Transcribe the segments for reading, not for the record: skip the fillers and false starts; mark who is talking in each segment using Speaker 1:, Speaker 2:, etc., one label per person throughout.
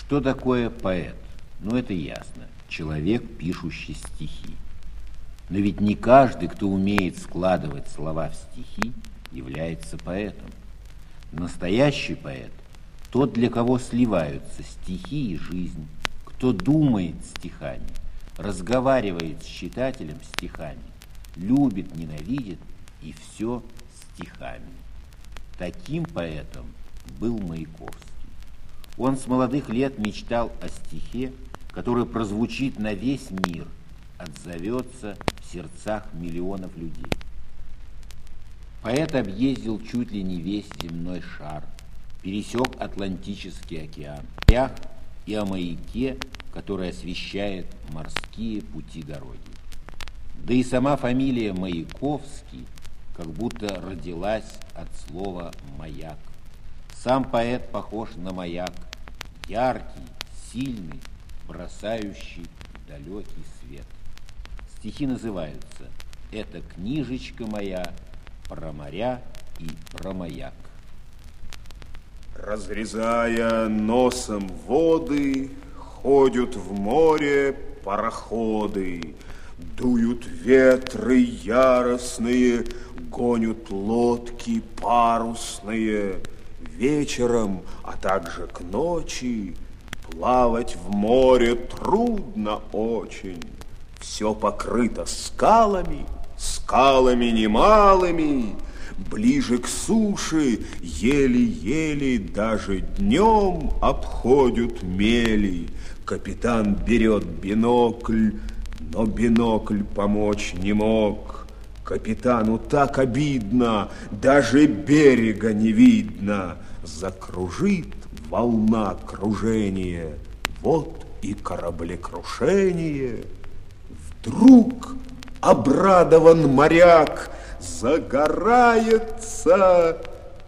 Speaker 1: Что такое поэт? Ну, это ясно. Человек, пишущий стихи. Но ведь не каждый, кто умеет складывать слова в стихи, является поэтом. Настоящий поэт – тот, для кого сливаются стихи и жизнь, кто думает стихами, разговаривает с читателем стихами, любит, ненавидит и все стихами. Таким поэтом был Маяковский. Он с молодых лет мечтал о стихе, который прозвучит на весь мир, отзовется в сердцах миллионов людей. Поэт объездил чуть ли не весь земной шар, пересек Атлантический океан, и о маяке, который освещает морские пути дороги. Да и сама фамилия Маяковский как будто родилась от слова «маяк». Сам поэт похож на маяк, яркий, сильный, бросающий далекий свет. Стихи называются «Это книжечка моя про моря и про маяк».
Speaker 2: Разрезая носом воды, ходят в море пароходы, дуют ветры яростные, гонят лодки парусные. Вечером, а также к ночи, плавать в море трудно очень. Все покрыто скалами, скалами немалыми. Ближе к суше еле-еле даже днем обходят мели. Капитан берет бинокль, но бинокль помочь не мог. Капитану так обидно, даже берега не видно. Закружит волна кружения, вот и кораблекрушение. Вдруг обрадован моряк, загорается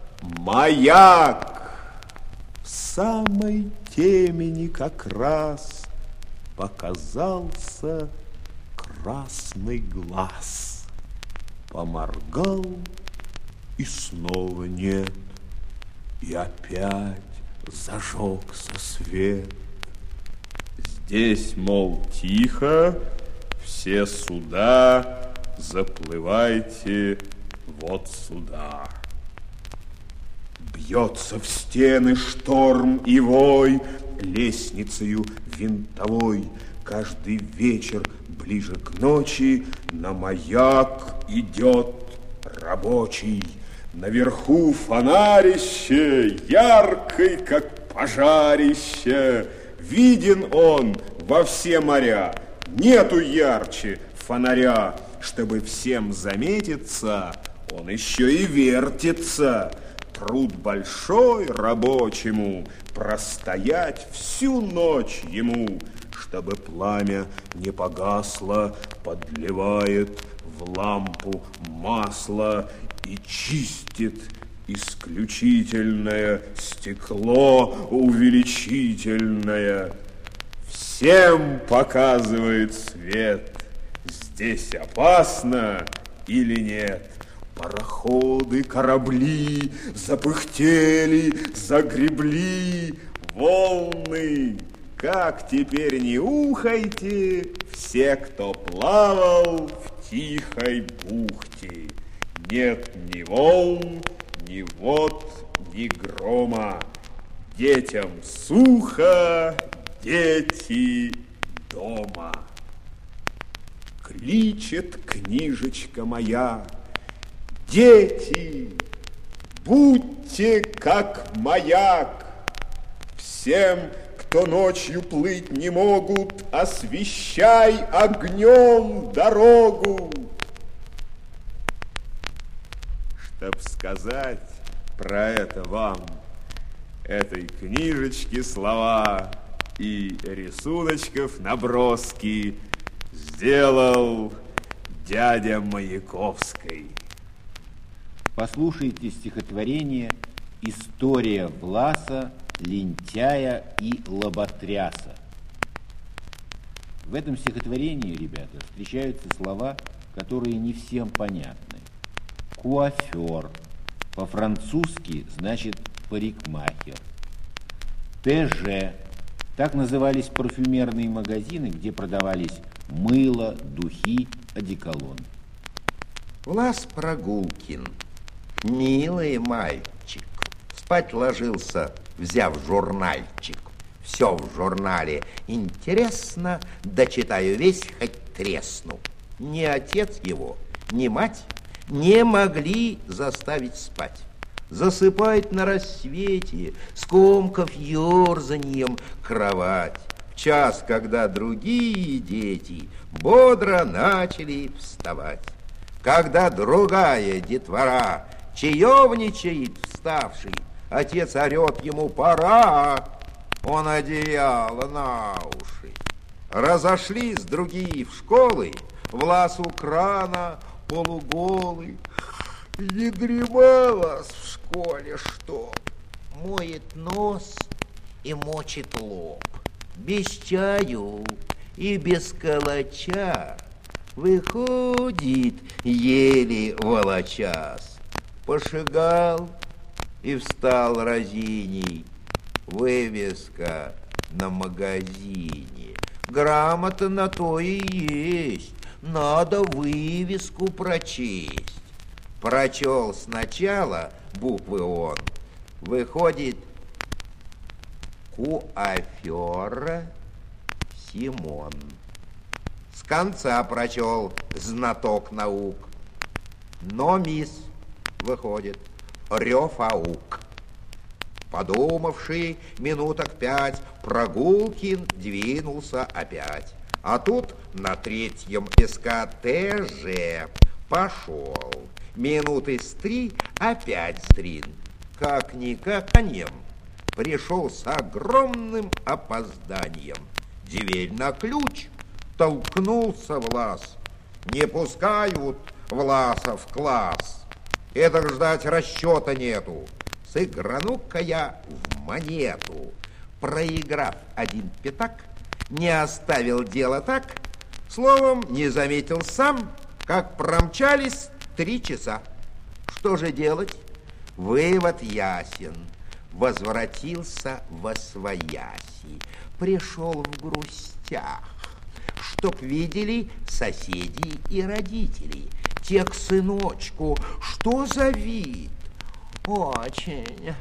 Speaker 2: маяк. В самой темени как раз показался красный глаз. Поморгал, и снова нет, и опять зажегся свет. Здесь, мол, тихо, все суда, заплывайте вот сюда. Бьется в стены шторм и вой, лестницею винтовой. Каждый вечер ближе к ночи на маяк идет рабочий. Наверху фонарище, яркий, как пожарище. Виден он во все моря, нету ярче фонаря. Чтобы всем заметиться, он еще и вертится. Труд большой рабочему, простоять всю ночь ему. Чтобы пламя не погасло, подливает в лампу масло и чистит исключительное стекло увеличительное. Всем показывает свет, здесь опасно или нет. Пароходы, корабли запыхтели, загребли волны. Как теперь не ухайте, все, кто плавал в тихой бухте. Нет ни волн, ни вод, ни грома. Детям сухо, дети дома. Кличет книжечка моя: дети, будьте как маяк. Всем, кто ночью плыть не могут, освещай огнем дорогу. Чтоб сказать про это вам, этой книжечки слова и рисуночков наброски сделал дядя Маяковский.
Speaker 1: Послушайте стихотворение «История Власа, лентяя и лоботряса». В этом стихотворении, ребята, встречаются слова, которые не всем понятны. Куафер, по-французски значит парикмахер. ТЖ, Так назывались парфюмерные магазины, где продавались мыло, духи, одеколон.
Speaker 3: Влас Прогулкин, милый мальчик, спать ложился, взяв журнальчик. Все в журнале интересно, дочитаю весь, хоть тресну. Ни отец его, ни мать не могли заставить спать. Засыпает на рассвете, скомкав ерзаньем кровать. В час, когда другие дети бодро начали вставать. Когда другая детвора чаевничает вставший, отец орет ему: пора, он одеяло на уши. Разошлись другие в школы, Влас у крана полуголый. Не дремалось в школе, что моет нос и мочит лоб. Без чаю и без калача выходит еле волочас. Пошагал и встал разиней. Вывеска на магазине. Грамота на то и есть. Надо вывеску прочесть. Прочел сначала буквы он. Выходит: куафер Симон. С конца прочел: знаток наук. Номис. Выходит: Рёфаук. Подумавший минуток 5, Прогулкин двинулся опять. А тут на третьем СКТЖ пошел. Минуты с 3 опять стрин. Как-никак конем пришел с огромным опозданием. Дверь на ключ, толкнулся Влас. Не пускают Власа в класс. Это ждать расчета нету. Сыграну-ка я в монету. Проиграв 1 пятак, не оставил дело так. Словом, не заметил сам, как промчались 3 часа. Что же делать? Вывод ясен. Возвратился восвояси. Пришел в грустях, чтоб видели соседи и родители. Те к сыночку: что за вид? Очень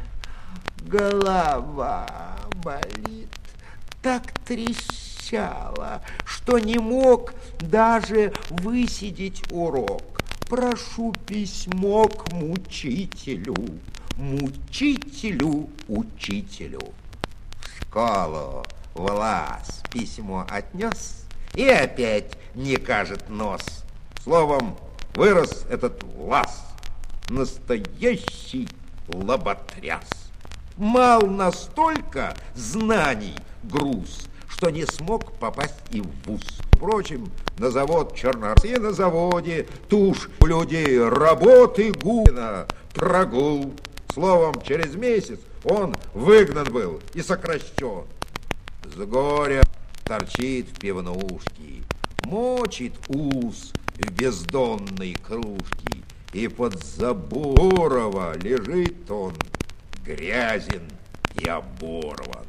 Speaker 3: голова болит. Так трещала, что не мог даже высидеть урок. Прошу письмо к мучителю, мучителю, учителю. В школу Влас письмо отнес и опять не кажет нос. Словом, вырос этот Влас, настоящий лоботряс. Мал настолько знаний груз, что не смог попасть и в вуз. Впрочем, на завод Чернорс и на заводе тушь у людей работы гуна прогул. Словом, через месяц он выгнан был и сокращен. С горя торчит в пивнушке, мочит ус в бездонной кружке, и под Заборова лежит он, грязен и оборван.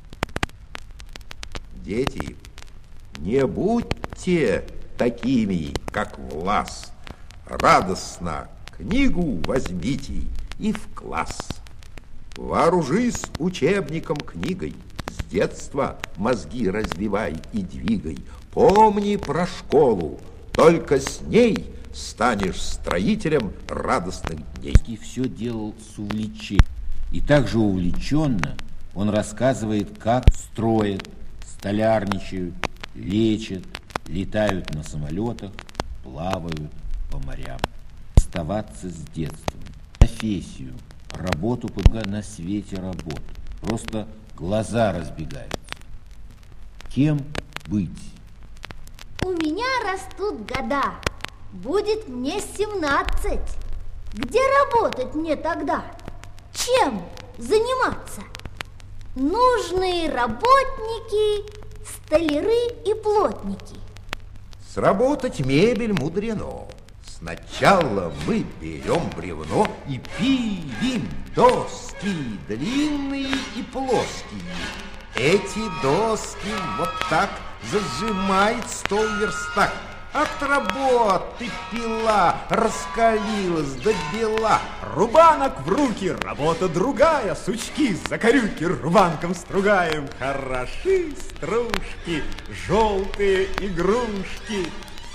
Speaker 3: Дети, не будьте такими, как Влас. Радостно книгу возьмите и в класс. Вооружись учебником книгой, с детства мозги развивай и двигай. Помни про школу, только с ней станешь строителем радостных дней.
Speaker 1: И все делал с увлечением. И также увлеченно он рассказывает, как строят, столярничают, лечат, летают на самолетах, плавают по морям. Оставаться с детством, профессию, работу на свете работ. Просто глаза разбегаются. Кем быть?
Speaker 4: У меня растут года. Будет мне 17. Где работать мне тогда? Чем заниматься? Нужны работники, столяры и плотники.
Speaker 3: Сработать мебель мудрено. Сначала мы берем бревно и пилим доски длинные и плоские. Эти доски вот так зажимает стол верстак. От работы пила раскалилась до бела.
Speaker 2: Рубанок в руки, работа другая, сучки за корюки рубанком стругаем. Хороши стружки, желтые игрушки.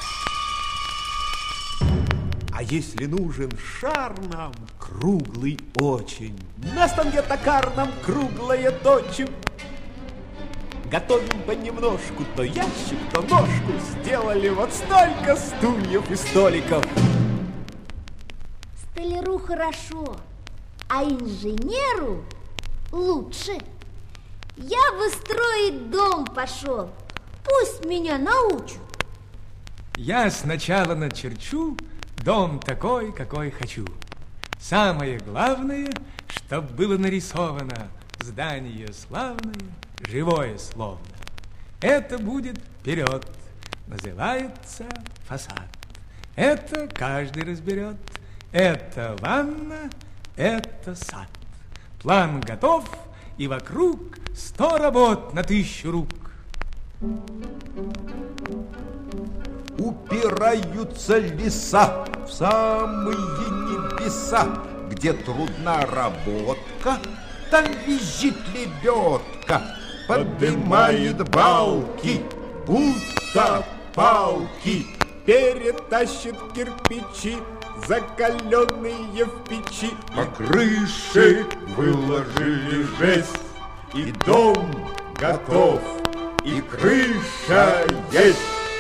Speaker 2: А если нужен шар нам, круглый очень, на станке токарном круглое точим. Готовим понемножку, то ящик, то ножку. Сделали вот столько стульев и столиков.
Speaker 4: Столяру хорошо, а инженеру лучше. Я бы строить дом пошел, пусть меня научат.
Speaker 5: Я сначала начерчу дом такой, какой хочу. Самое главное, чтоб было нарисовано здание славное, живое словно. Это будет вперед, называется фасад. Это каждый разберет. Это ванна, это сад. План готов, и вокруг 100 работ на 1000 рук.
Speaker 3: Упираются леса в самые небеса, где трудна работка, там визжит лебедка, поднимает балки, будто палки,
Speaker 2: перетащит кирпичи, закаленные в печи.
Speaker 3: по крыше выложили жесть,
Speaker 2: И дом готов, и крыша есть.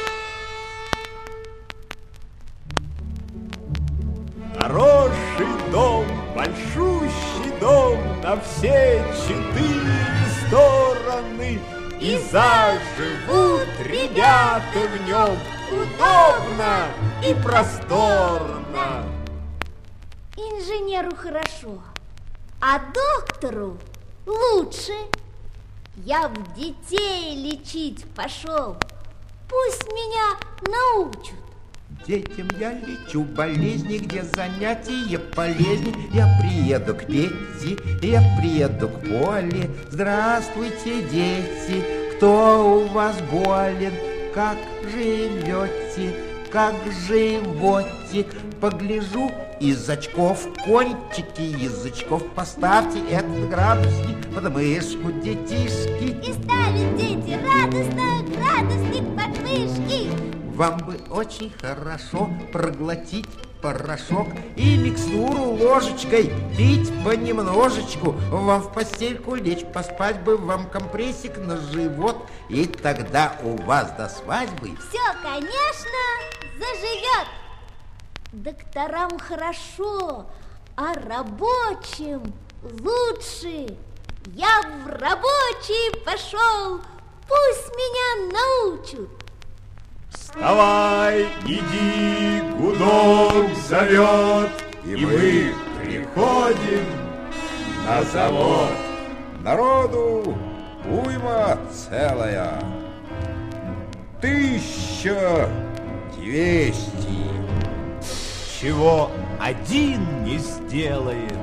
Speaker 2: Хороший дом, большущий дом на все 4 стороны. И заживут ребята в нем удобно и просторно.
Speaker 4: Инженеру хорошо, а доктору лучше. Я в детей лечить пошел, пусть меня научат.
Speaker 3: детям я лечу болезни, где занятия полезней. Я приеду к Пете, я приеду к Поле. Здравствуйте, дети, кто у вас болен? Как живете, как живете? Погляжу из очков, кончики язычков. Поставьте этот градусник под мышку, детишки.
Speaker 4: И ставят дети радостно градусник под мышки.
Speaker 3: Вам бы очень хорошо проглотить порошок и микстуру ложечкой пить понемножечку. Вам в постельку лечь, поспать бы, вам компрессик на живот, и тогда у вас до свадьбы
Speaker 4: Все, конечно, заживет. Докторам хорошо, а рабочим лучше. Я в рабочий пошел, пусть меня научат.
Speaker 2: Вставай, иди, гудок зовет, и мы приходим на завод.
Speaker 3: народу уйма целая. 1200.
Speaker 2: Чего один не сделает,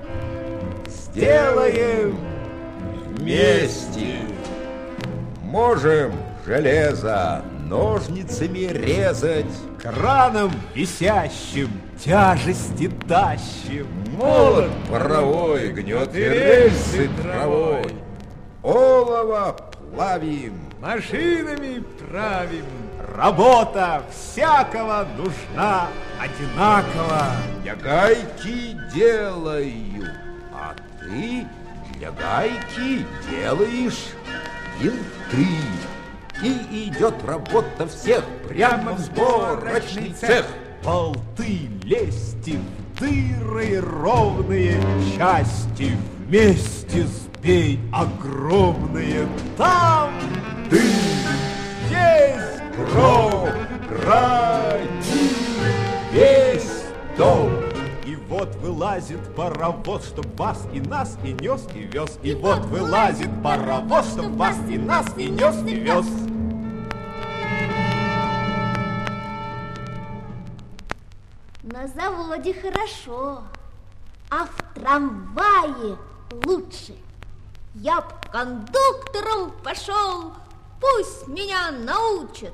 Speaker 2: сделаем вместе.
Speaker 3: Можем железо ножницами резать,
Speaker 2: Краном висящим тяжести тащим.
Speaker 3: молот паровой гнет и рельсы травой, олово плавим,
Speaker 5: Машинами правим.
Speaker 2: Работа всякого нужна одинаково.
Speaker 3: я гайки делаю, а ты для гайки делаешь винты. И идет работа всех прямо в сборочный цех.
Speaker 2: Болты лезьте в дыры ровные части, вместе сбей огромные. Там ты есть гром, гради весь дом. И вот вылазит паровоз, чтоб вас и нас и нес и вез. И вот вылазит паровоз, чтоб вас и нас и нес и вез.
Speaker 4: На заводе хорошо, а в трамвае лучше. Я б кондуктором пошел, пусть меня научат.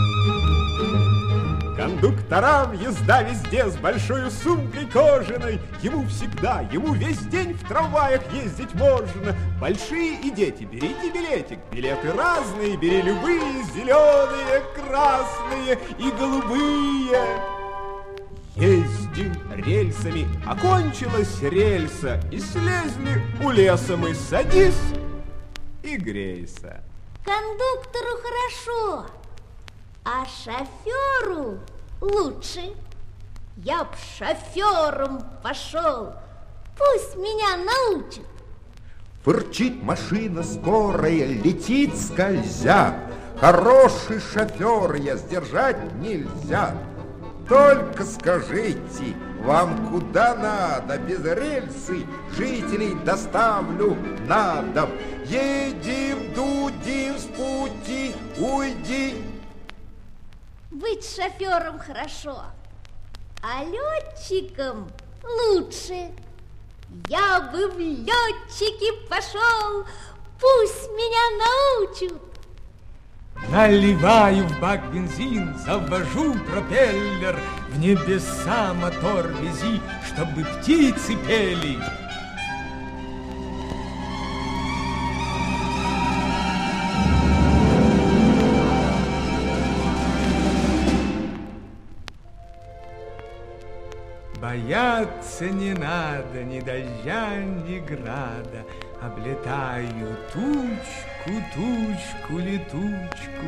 Speaker 2: Кондукторам езда везде с большой сумкой кожаной. Ему всегда, ему весь день в трамваях ездить можно. Большие и дети, берите билетик. Билеты разные, бери любые, зеленые, красные и голубые. Ездим рельсами, окончилась рельса, и слезли у леса мы. Садись и грейся.
Speaker 4: Кондуктору хорошо, а шоферу лучше. Я б шофером пошел, пусть меня научат.
Speaker 3: Фырчит машина скорая, летит скользя. Хороший шофер, я сдержать нельзя. Только скажите, вам куда надо? Без рельсы жителей доставлю на дом. Едем, дудим с пути, уйди.
Speaker 4: Быть шофером хорошо, а летчиком лучше. Я бы в летчики пошел, пусть меня научат.
Speaker 5: Наливаю в бак бензин, завожу пропеллер, в небеса мотор вези, чтобы птицы пели. Бояться не надо ни дождя, ни града. Облетаю тучку, тучку, летучку.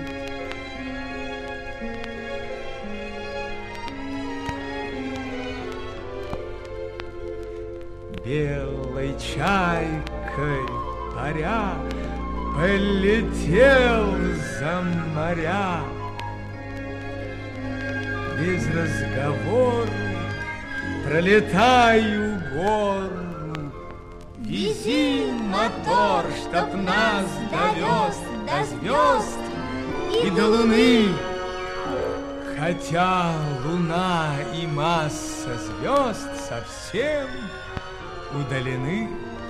Speaker 5: Белой чайкой паря полетел за моря. Без разговора пролетаю гору. Вези мотор, чтоб нас довез до звезд и до луны. Хотя луна и масса звезд совсем удалены.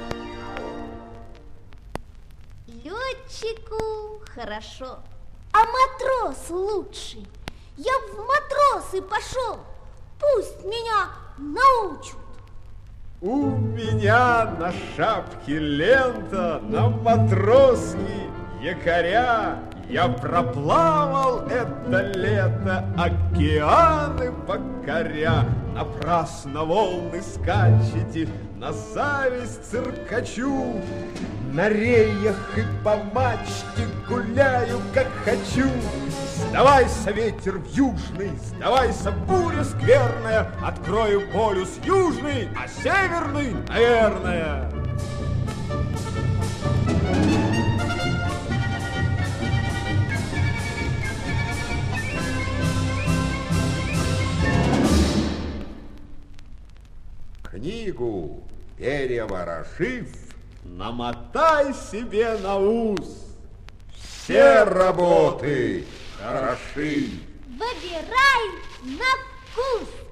Speaker 4: Летчику хорошо, а матрос лучше. Я в матросы пошел, пусть меня научат.
Speaker 2: У меня на шапке лента, на матроске якоря. Я проплавал это лето, океаны покоря. Напрасно волны скачете, на зависть циркачу. На реях и по мачте гуляю, как хочу. Сдавайся, ветер в южный, сдавайся, буря скверная. Открою полюс южный, а северный, наверное.
Speaker 3: Книгу переворошив,
Speaker 2: Намотай себе на ус.
Speaker 3: все работы хороши.
Speaker 4: Выбирай на вкус.